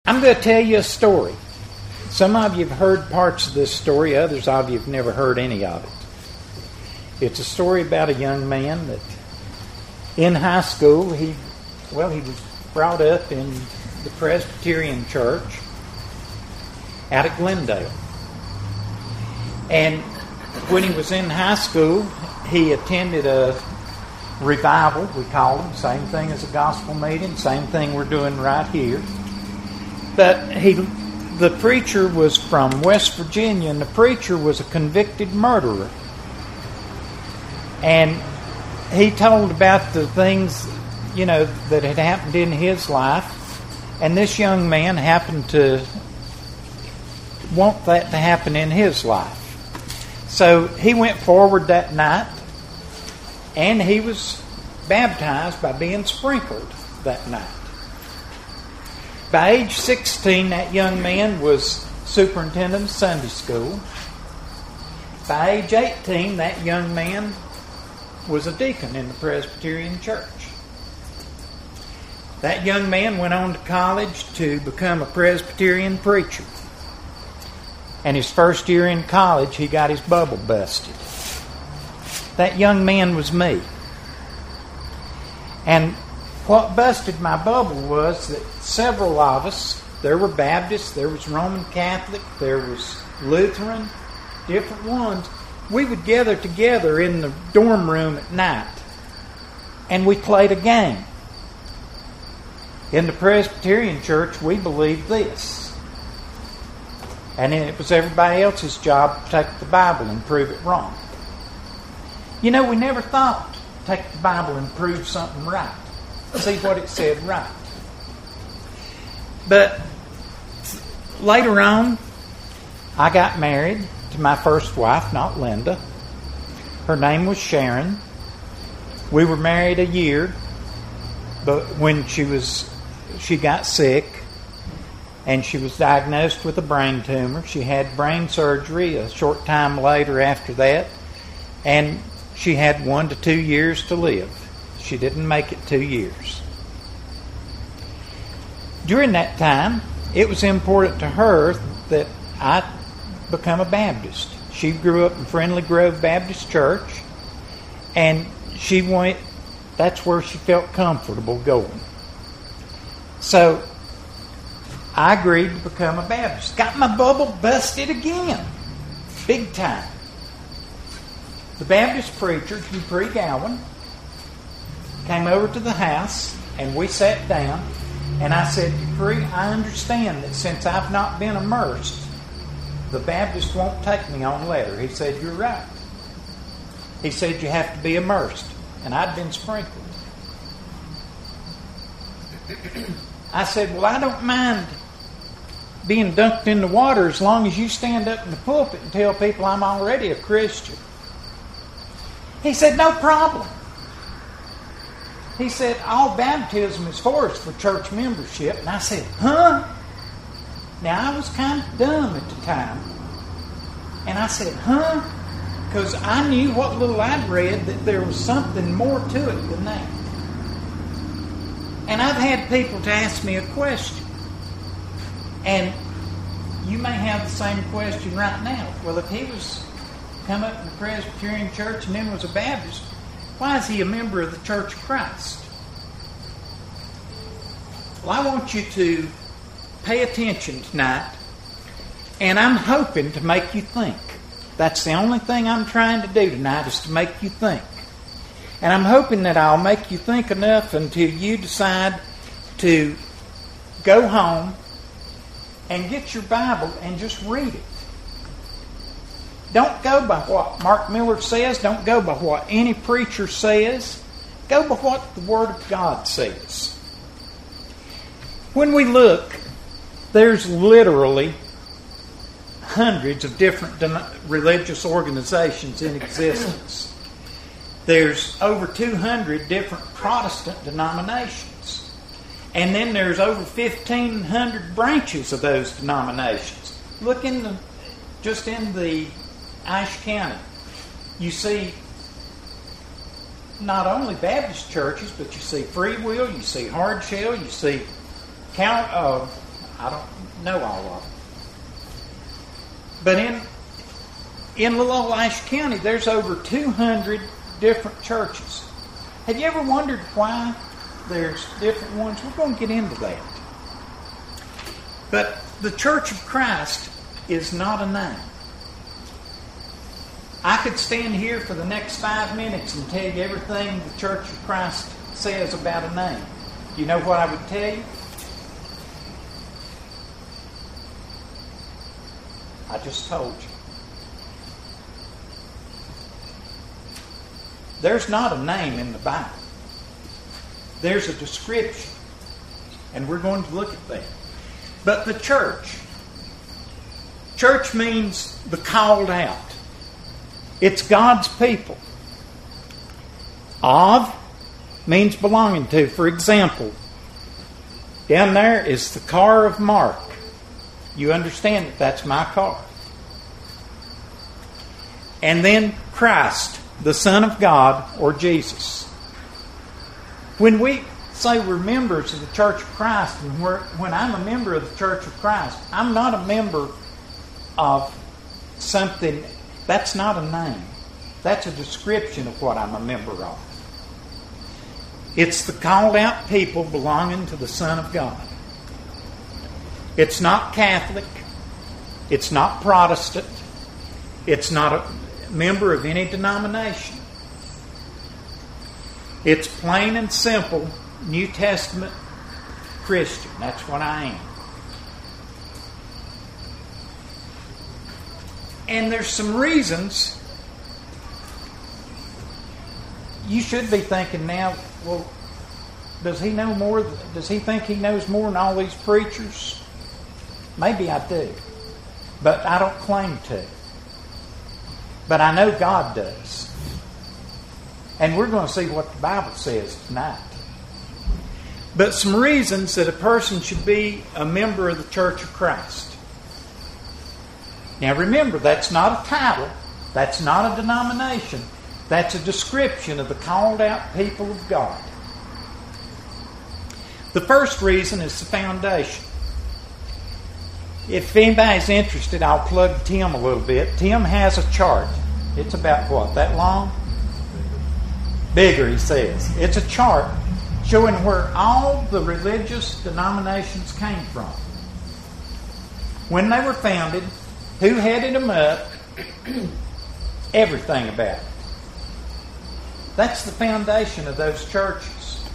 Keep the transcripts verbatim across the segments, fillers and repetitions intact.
I'm going to tell you a story. Some of you have heard parts of this story. Others of you have never heard any of it. It's a story about a young man that in high school, he, well, he was brought up in the Presbyterian church out at Glendale. And when he was in high school, he attended a revival, we call them. Same thing as a gospel meeting, same thing we're doing right here. But he, the preacher was from West Virginia, and the preacher was a convicted murderer. And he told about the things, you know, that had happened in his life. And this young man happened to want that to happen in his life. So he went forward that night, and he was baptized by being sprinkled that night. By age sixteen, that young man was superintendent of Sunday school. By age eighteen, that young man was a deacon in the Presbyterian church. That young man went on to college to become a Presbyterian preacher. And his first year in college, he got his bubble busted. That young man was me. And what busted my bubble was that several of us, there were Baptists, there was Roman Catholic, there was Lutheran, different ones, we would gather together in the dorm room at night and we played a game. In the Presbyterian church, we believed this. And it was everybody else's job to take the Bible and prove it wrong. You know, we never thought, take the Bible and prove something right. See what it said right. But later on, I got married to my first wife, not Linda. Her name was Sharon. We were married a year, but when she was, she got sick, and she was diagnosed with a brain tumor. She had brain surgery a short time later after that, and she had one to two years to live. She didn't make it two years. During that time, it was important to her that I become a Baptist. She grew up in Friendly Grove Baptist Church, and she went, that's where she felt comfortable going. So I agreed to become a Baptist. Got my bubble busted again. Big time. The Baptist preacher, Hugh Pre Gowan, came over to the house, and we sat down, and I said, Pre, I understand that since I've not been immersed, the Baptist won't take me on letter. He said, you're right. He said, you have to be immersed. And I'd been sprinkled. I said, well, I don't mind being dunked in the water as long as you stand up in the pulpit and tell people I'm already a Christian. He said, no problem. He said, all baptism is for is for church membership. And I said, huh? Now, I was kind of dumb at the time. And I said, huh? Because I knew what little I'd read that there was something more to it than that. And I've had people to ask me a question. And you may have the same question right now. Well, if he was come up in the Presbyterian church and then was a Baptist, why is he a member of the Church of Christ? Well, I want you to pay attention tonight, and I'm hoping to make you think. That's the only thing I'm trying to do tonight, is to make you think. And I'm hoping that I'll make you think enough until you decide to go home and get your Bible and just read it. Don't go by what Mark Miller says. Don't go by what any preacher says. Go by what the Word of God says. When we look, there's literally hundreds of different de- religious organizations in existence. There's over two hundred different Protestant denominations. And then there's over fifteen hundred branches of those denominations. Look in the, just in the Ashe County, you see not only Baptist churches, but you see Free Will, you see Hardshell, you see Count, uh, I don't know all of them. But in in Little Old Ashe County, there's over two hundred different churches. Have you ever wondered why there's different ones? We're going to get into that. But the Church of Christ is not a name. I could stand here for the next five minutes and tell you everything the Church of Christ says about a name. You know what I would tell you? I just told you. There's not a name in the Bible. There's a description. And we're going to look at that. But the church. Church means the called out. It's God's people. Of means belonging to. For example, down there is the car of Mark. You understand that that's my car. And then Christ, the Son of God, or Jesus. When we say we're members of the Church of Christ, and we're, when I'm a member of the Church of Christ, I'm not a member of something. That's not a name. That's a description of what I'm a member of. It's the called out people belonging to the Son of God. It's not Catholic. It's not Protestant. It's not a member of any denomination. It's plain and simple New Testament Christian. That's what I am. And there's some reasons. You should be thinking now, well, does he know more? Does he think he knows more than all these preachers? Maybe I do. But I don't claim to. But I know God does. And we're going to see what the Bible says tonight. But some reasons that a person should be a member of the Church of Christ. Now remember, that's not a title. That's not a denomination. That's a description of the called out people of God. The first reason is the foundation. If anybody's interested, I'll plug Tim a little bit. Tim has a chart. It's about what, that long? Bigger, he says. It's a chart showing where all the religious denominations came from. When they were founded, who headed them up, everything about it. That's the foundation of those churches.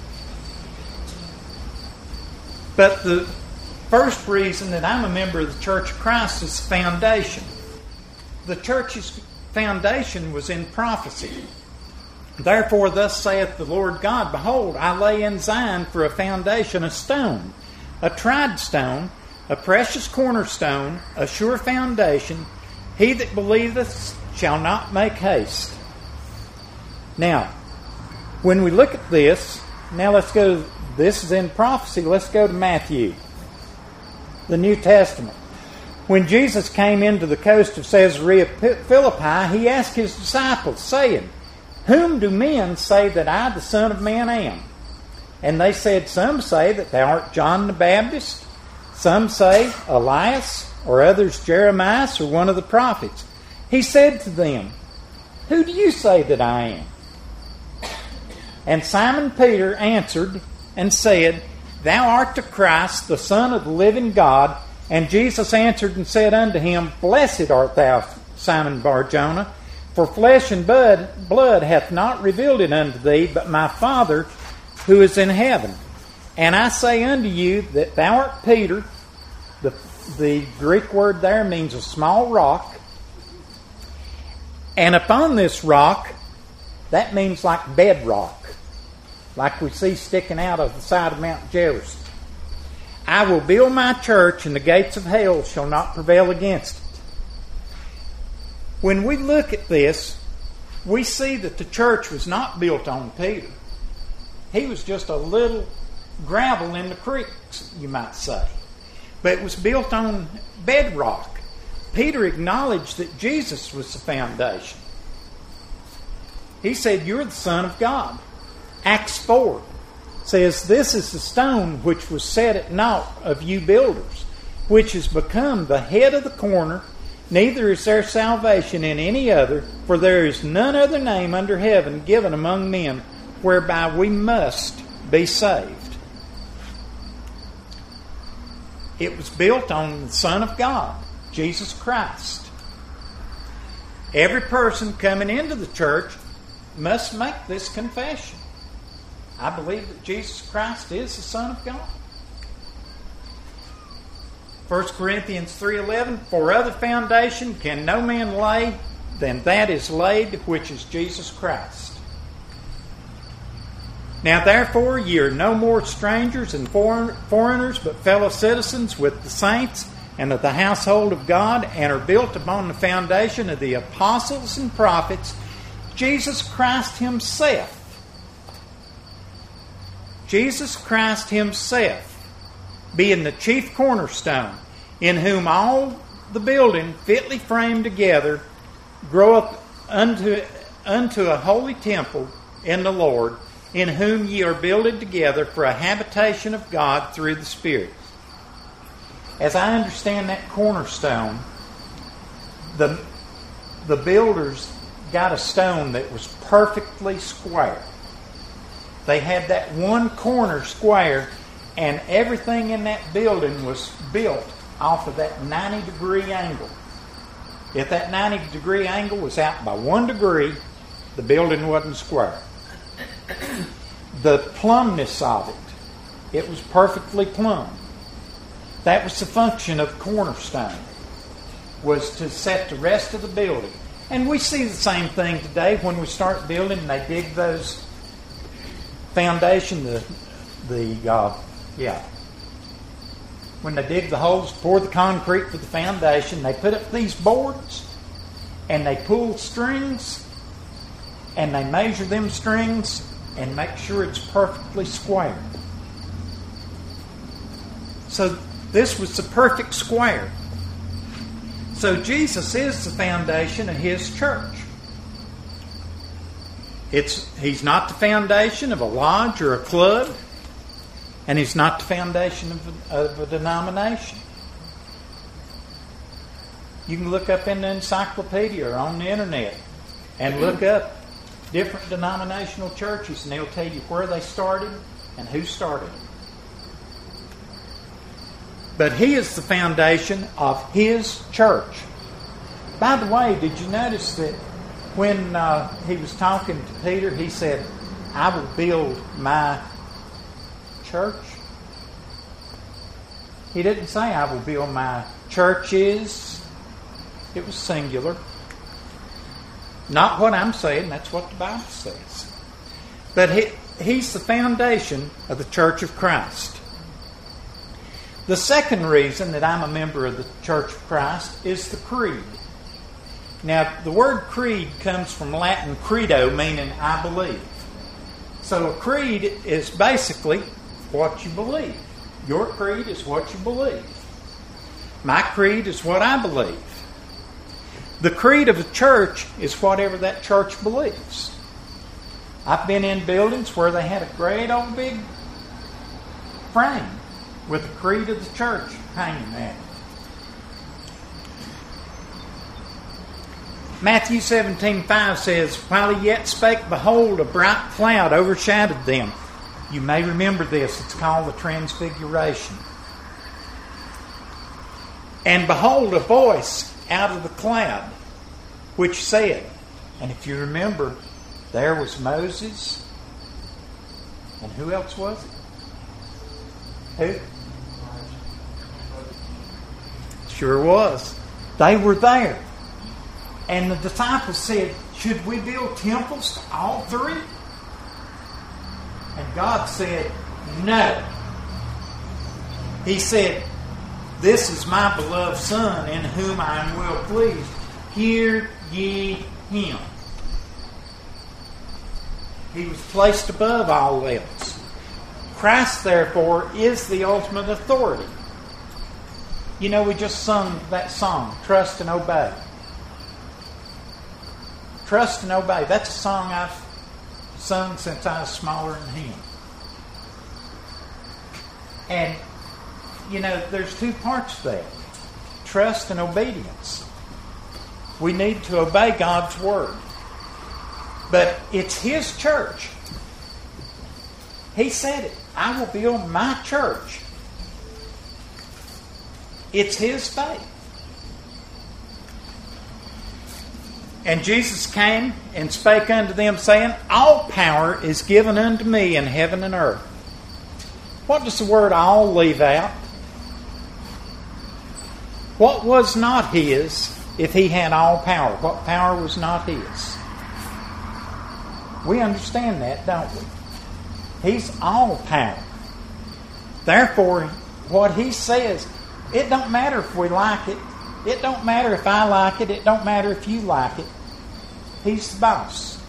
But the first reason that I'm a member of the Church of Christ is the foundation. The church's foundation was in prophecy. Therefore, thus saith the Lord God, Behold, I lay in Zion for a foundation a stone, a tried stone, a precious cornerstone, a sure foundation. He that believeth shall not make haste. Now, when we look at this, now let's go, this is in prophecy, let's go to Matthew, the New Testament. When Jesus came into the coast of Caesarea Philippi, he asked his disciples, saying, Whom do men say that I, the Son of Man, am? And they said, Some say that thou art John the Baptist, some say Elias, or others Jeremiah, or one of the prophets. He said to them, Who do you say that I am? And Simon Peter answered and said, Thou art the Christ, the Son of the living God. And Jesus answered and said unto him, Blessed art thou, Simon Bar-Jonah, for flesh and blood, blood hath not revealed it unto thee, but my Father who is in heaven. And I say unto you that thou art Peter. The, the Greek word there means a small rock. And upon this rock, that means like bedrock, like we see sticking out of the side of Mount Gerizim. I will build my church, and the gates of hell shall not prevail against it. When we look at this, we see that the church was not built on Peter. He was just a little gravel in the creeks, you might say. But it was built on bedrock. Peter acknowledged that Jesus was the foundation. He said, You're the Son of God. Acts four says, This is the stone which was set at naught of you builders, which has become the head of the corner, neither is there salvation in any other, for there is none other name under heaven given among men whereby we must be saved. It was built on the Son of God, Jesus Christ. Every person coming into the church must make this confession. I believe that Jesus Christ is the Son of God. First Corinthians three eleven, for other foundation can no man lay than that is laid, which is Jesus Christ. Now therefore ye are no more strangers and foreigners, but fellow citizens with the saints and of the household of God, and are built upon the foundation of the apostles and prophets, Jesus Christ Himself. Jesus Christ Himself, being the chief cornerstone, in whom all the building fitly framed together groweth unto, unto a holy temple in the Lord, in whom ye are builded together for a habitation of God through the Spirit. As I understand that cornerstone, the, the builders got a stone that was perfectly square. They had that one corner square, and everything in that building was built off of that ninety degree angle. If that ninety degree angle was out by one degree, the building wasn't square. The plumbness of it, it was perfectly plumb. That was the function of the cornerstone, was to set the rest of the building. And we see the same thing today when we start building and they dig those foundation, the, the uh, yeah. When they dig the holes, pour the concrete for the foundation, they put up these boards and they pull strings and they measure them strings and make sure it's perfectly square. So this was the perfect square. So Jesus is the foundation of His church. It's He's not the foundation of a lodge or a club, and He's not the foundation of a, of a denomination. You can look up in the encyclopedia or on the internet and look up different denominational churches, and they'll tell you where they started and who started them. But He is the foundation of His church. By the way, did you notice that when uh, He was talking to Peter, He said, I will build my church? He didn't say, I will build my churches. It was singular. Not what I'm saying, that's what the Bible says. But he, He's the foundation of the Church of Christ. The second reason that I'm a member of the Church of Christ is the creed. Now, the word creed comes from Latin credo, meaning I believe. So a creed is basically what you believe. Your creed is what you believe. My creed is what I believe. The creed of a church is whatever that church believes. I've been in buildings where they had a great old big frame with the creed of the church hanging there. Matthew seventeen five says, while He yet spake, behold, a bright cloud overshadowed them. You may remember this. It's called the Transfiguration. And behold, a voice out of the cloud, which said, and if you remember, there was Moses, and who else was it? Who? Sure was. They were there. And the disciples said, should we build temples to all three? And God said, no. He said, this is my beloved Son, in whom I am well pleased. Hear ye Him. He was placed above all else. Christ, therefore, is the ultimate authority. You know, we just sung that song, Trust and Obey. Trust and Obey. That's a song I've sung since I was smaller than him. And you know, there's two parts there. Trust and obedience. We need to obey God's Word. But it's His church. He said it. I will build my church. It's His faith. And Jesus came and spake unto them, saying, all power is given unto me in heaven and earth. What does the word all leave out? What was not His if He had all power? What power was not His? We understand that, don't we? He's all power. Therefore, what He says, it don't matter if we like it. It don't matter if I like it. It don't matter if you like it. He's the boss.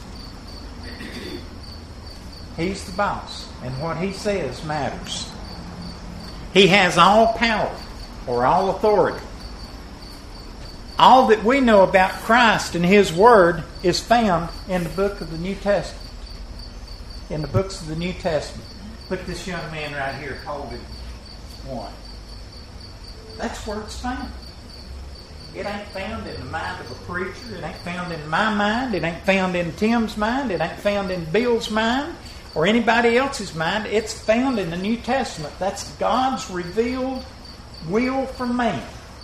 He's the boss. And what He says matters. He has all power or all authority. All that we know about Christ and His Word is found in the book of the New Testament. In the books of the New Testament. Look at this young man right here holding one. That's where it's found. It ain't found in the mind of a preacher. It ain't found in my mind. It ain't found in Tim's mind. It ain't found in Bill's mind or anybody else's mind. It's found in the New Testament. That's God's revealed will for man.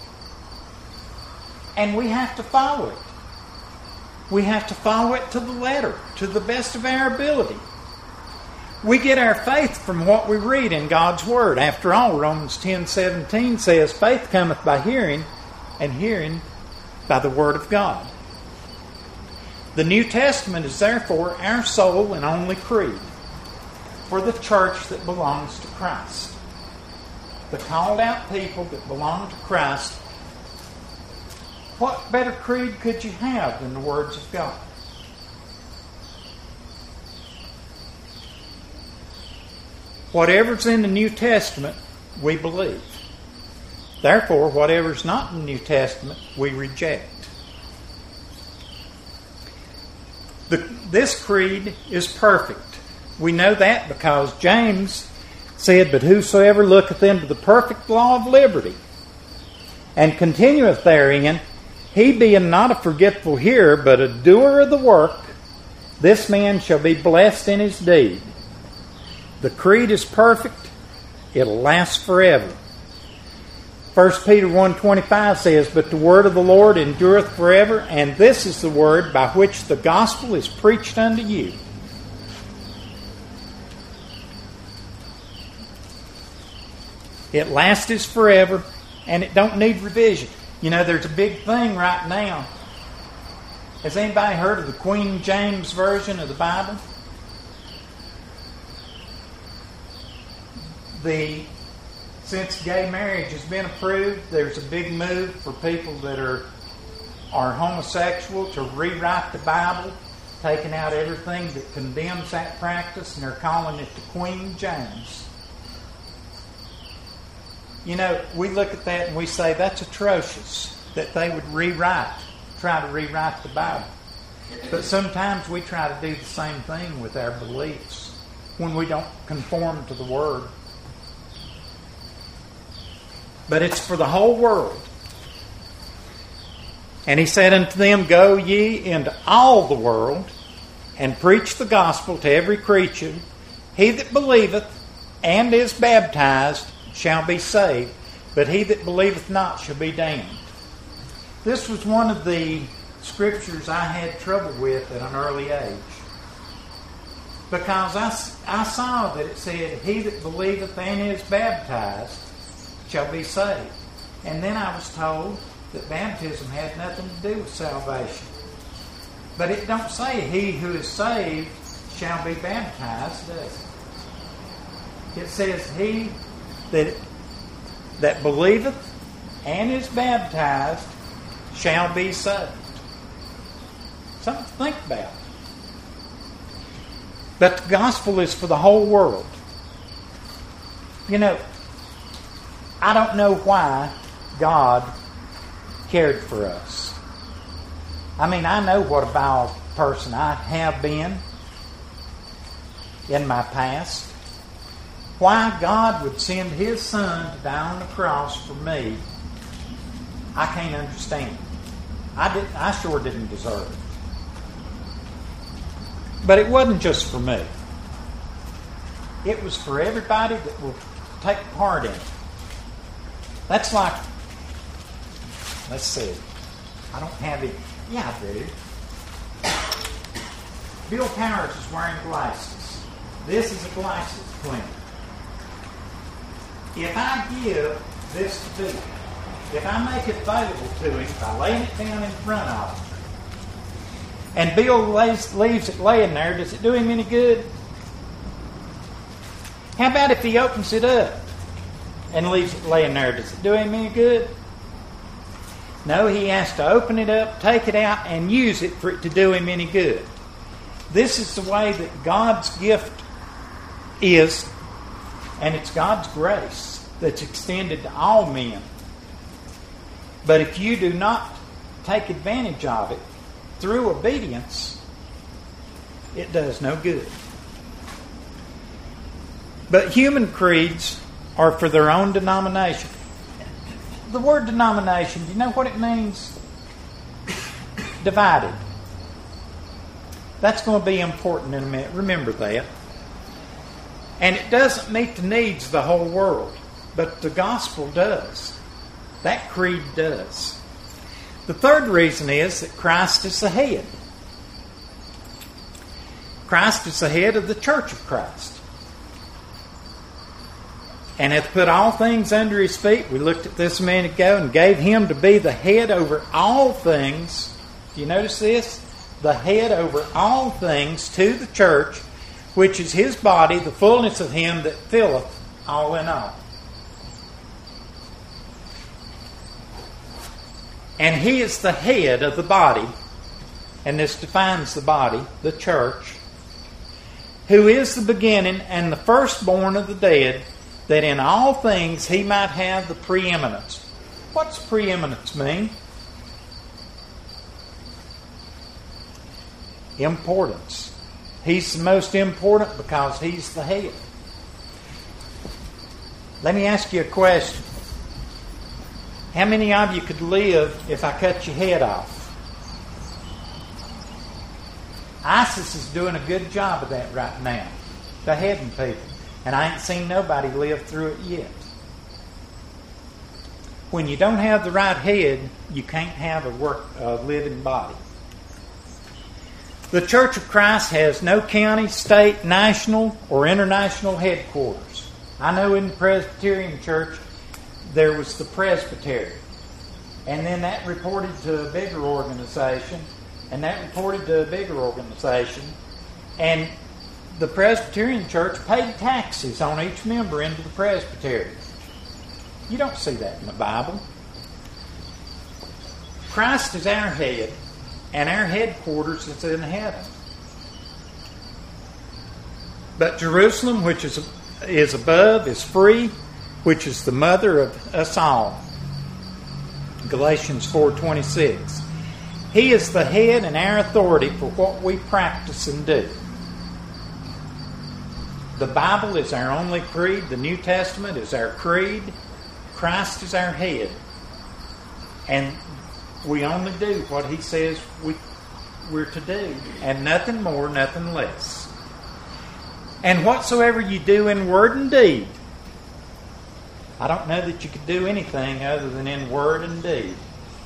And we have to follow it. We have to follow it to the letter, to the best of our ability. We get our faith from what we read in God's Word. After all, Romans ten seventeen says, faith cometh by hearing, and hearing by the Word of God. The New Testament is therefore our sole and only creed for the church that belongs to Christ. The called out people that belong to Christ. What better creed could you have than the words of God? Whatever's in the New Testament, we believe. Therefore, whatever's not in the New Testament, we reject. The, this creed is perfect. We know that because James said, but whosoever looketh into the perfect law of liberty, and continueth therein, he being not a forgetful hearer, but a doer of the work, this man shall be blessed in his deed. The creed is perfect. It'll last forever. First Peter one twenty-five says, but the word of the Lord endureth forever, and this is the word by which the gospel is preached unto you. It lasts forever, and it don't need revision. You know, there's a big thing right now. Has anybody heard of the Queen James Version of the Bible? The Since gay marriage has been approved, there's a big move for people that are are homosexual to rewrite the Bible, taking out everything that condemns that practice, and they're calling it the Queen James. You know, we look at that and we say that's atrocious that they would rewrite, try to rewrite the Bible. But sometimes we try to do the same thing with our beliefs when we don't conform to the Word. But it's for the whole world. And he said unto them, go ye into all the world, and preach the gospel to every creature. He that believeth and is baptized shall be saved, but he that believeth not shall be damned. This was one of the scriptures I had trouble with at an early age. Because I, I saw that it said, he that believeth and is baptized shall be saved. And then I was told that baptism had nothing to do with salvation. But it don't say he who is saved shall be baptized, does it? It says he that, that believeth and is baptized shall be saved. Something to think about. But the gospel is for the whole world. You know, I don't know why God cared for us. I mean, I know what a vile person I have been in my past. why God would send His Son to die on the cross for me, I can't understand. I did, I sure didn't deserve it. But it wasn't just for me. It was for everybody that will take part in it. That's like, let's see, I don't have it. Yeah, I do. Bill Powers is wearing glasses. This is a glasses cleaner. If I give this to Bill, if I make it available to him by laying it down in front of him, and Bill lays, leaves it laying there, does it do him any good? How about if he opens it up and leaves it laying there? Does it do him any good? No, he has to open it up, take it out, and use it for it to do him any good. This is the way that God's gift is, and it's God's grace that's extended to all men. But if you do not take advantage of it through obedience, it does no good. But human creeds are for their own denomination. The word denomination, do you know what it means? Divided. That's going to be important in a minute. Remember that. And it doesn't meet the needs of the whole world, but the gospel does. That creed does. The third reason is that Christ is the head. Christ is the head of the church of Christ. And hath put all things under His feet. We looked at this a minute ago, and gave Him to be the head over all things. Do you notice this? The head over all things to the church, which is His body, the fullness of Him that filleth all in all. And He is the head of the body, and this defines the body, the church, who is the beginning and the firstborn of the dead, that in all things He might have the preeminence. What's preeminence mean? Importance. He's the most important because He's the head. Let me ask you a question. How many of you could live if I cut your head off? ISIS is doing a good job of that right now, beheading people. And I ain't seen nobody live through it yet. When you don't have the right head, you can't have a work, a living body. The Church of Christ has no county, state, national, or international headquarters. I know in the Presbyterian Church there was the Presbytery. And then that reported to a bigger organization. And that reported to a bigger organization. And the Presbyterian Church paid taxes on each member into the Presbytery. You don't see that in the Bible. Christ is our head, and our headquarters is in heaven. But Jerusalem, which is is above, is free, which is the mother of us all. Galatians four twenty-six. He is the head and our authority for what we practice and do. The Bible is our only creed. The New Testament is our creed. Christ is our head. And we only do what He says we, we're to do. And nothing more, nothing less. And whatsoever you do in word and deed. I don't know that you could do anything other than in word and deed.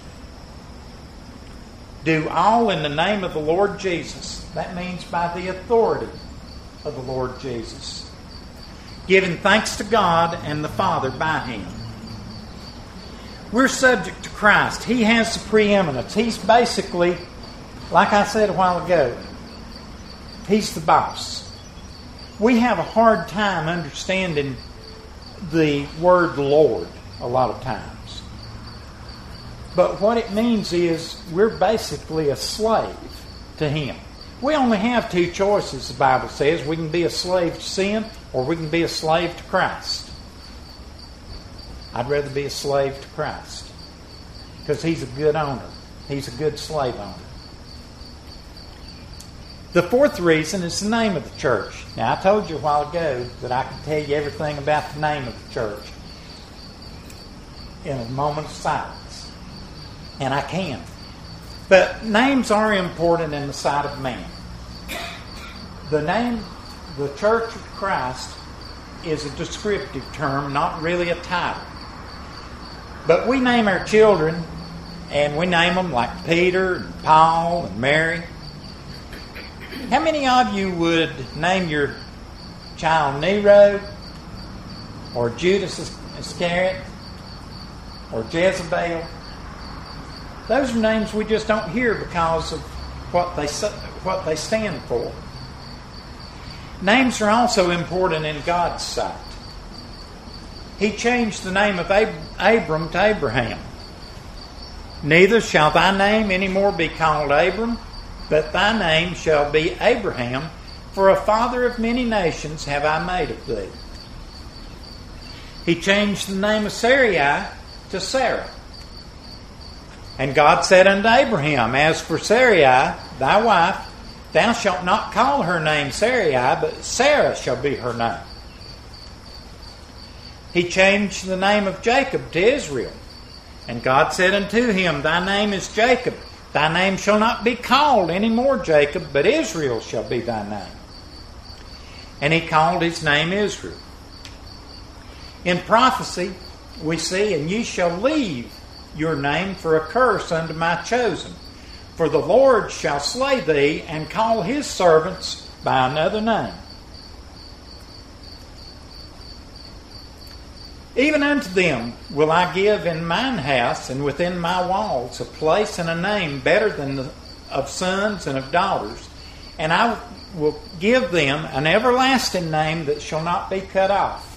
Do all in the name of the Lord Jesus. That means by the authority of the Lord Jesus, giving thanks to God and the Father by Him. We're subject to Christ. He has the preeminence. He's basically, like I said a while ago, He's the boss. We have a hard time understanding the word Lord a lot of times. But what it means is we're basically a slave to Him. We only have two choices, the Bible says. We can be a slave to sin, or we can be a slave to Christ. I'd rather be a slave to Christ, because He's a good owner. He's a good slave owner. The fourth reason is the name of the church. Now, I told you a while ago that I could tell you everything about the name of the church in a moment of silence. And I can. But names are important in the sight of man. The name, the Church of Christ, is a descriptive term, not really a title. But we name our children, and we name them like Peter and Paul and Mary. How many of you would name your child Nero or Judas Iscariot or Jezebel? Those are names we just don't hear because of what they what they stand for. Names are also important in God's sight. He changed the name of Ab- Abram to Abraham. Neither shall thy name any more be called Abram, but thy name shall be Abraham, for a father of many nations have I made of thee. He changed the name of Sarai to Sarah. And God said unto Abraham, As for Sarai, thy wife, thou shalt not call her name Sarai, but Sarah shall be her name. He changed the name of Jacob to Israel. And God said unto him, Thy name is Jacob. Thy name shall not be called any more Jacob, but Israel shall be thy name. And he called his name Israel. In prophecy, we see, And ye shall leave your name for a curse unto my chosen. For the Lord shall slay thee, and call his servants by another name. Even unto them will I give in mine house and within my walls a place and a name better than the, of sons and of daughters. And I will give them an everlasting name that shall not be cut off.